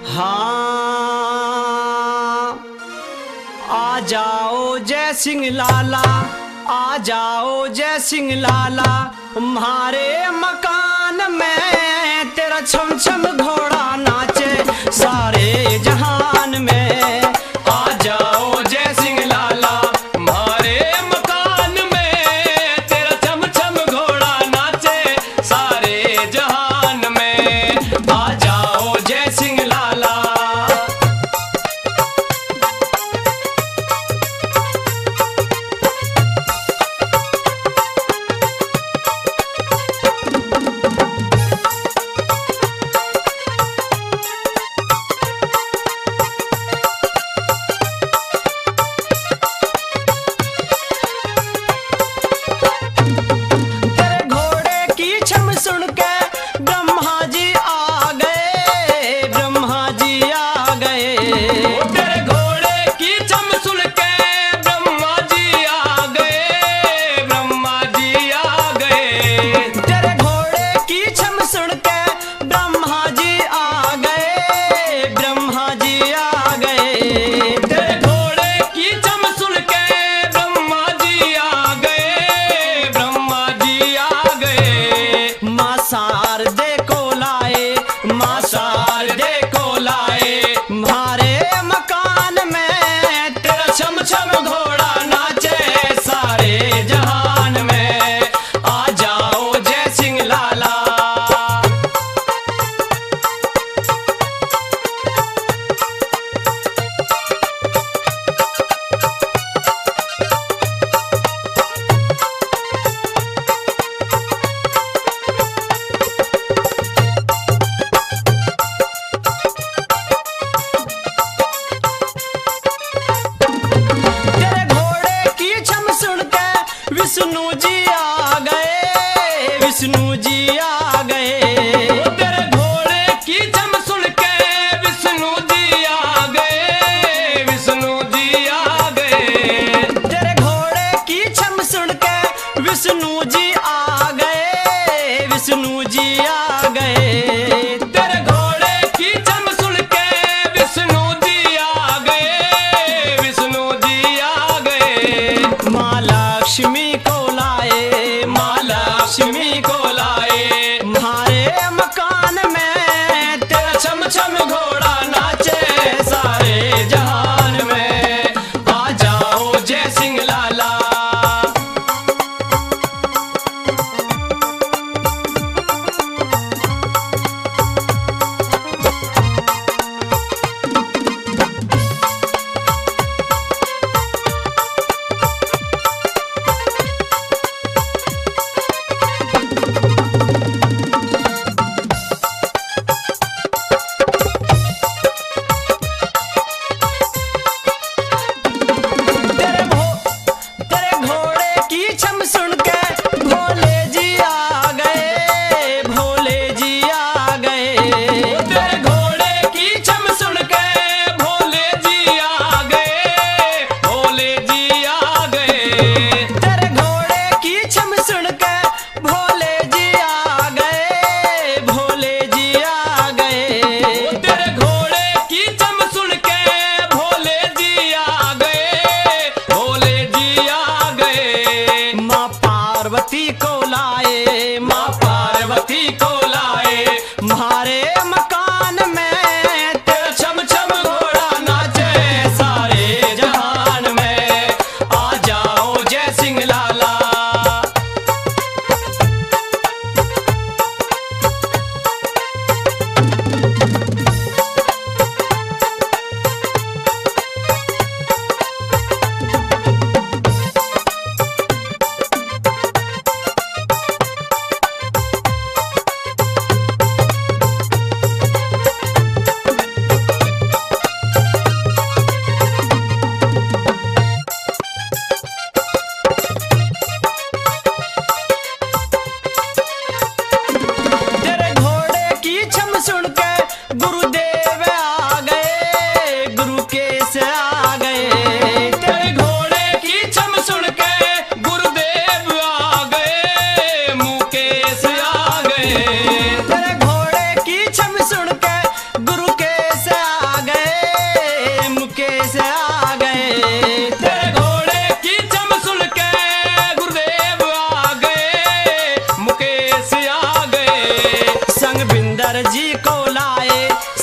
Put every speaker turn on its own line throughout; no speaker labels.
हाँ, आ जाओ जय सिंह लाला, आ जाओ जय सिंह लाला, हमारे मकान में तेरा छम छम घोड़ा नाचे सारे जहान में। आ जाओ जय सिंह लाला, हमारे मकान में तेरा छम छम घोड़ा नाचे सारे जहान में। आ जाओ जय सिंह लाला।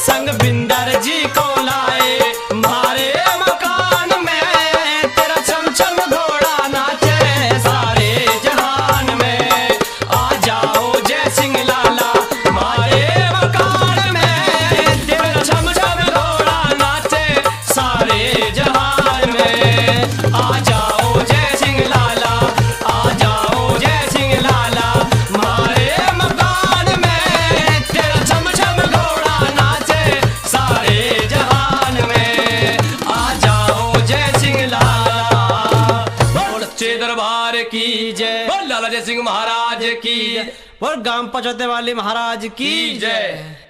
संग बिंदर जी को लाए मारे मकान में तेरा चमचम घोड़ा नाचे सारे जहान में आ जाओ जय सिंह लाला मारे मकान में तेरा चमचम घोड़ा नाचे सारे जहान में आ जाओ जय सिंह लाला आ जाओ जय सिंह लाला मारे मकान में तेरा चमचम घोड़ा नाचे सारे जहान में आ जाओ जय सिंह लाला बोल सच्चे दरबार की जय बोल लाला जय सिंह महाराज की बोल गांव पचौते वाले महाराज की जय।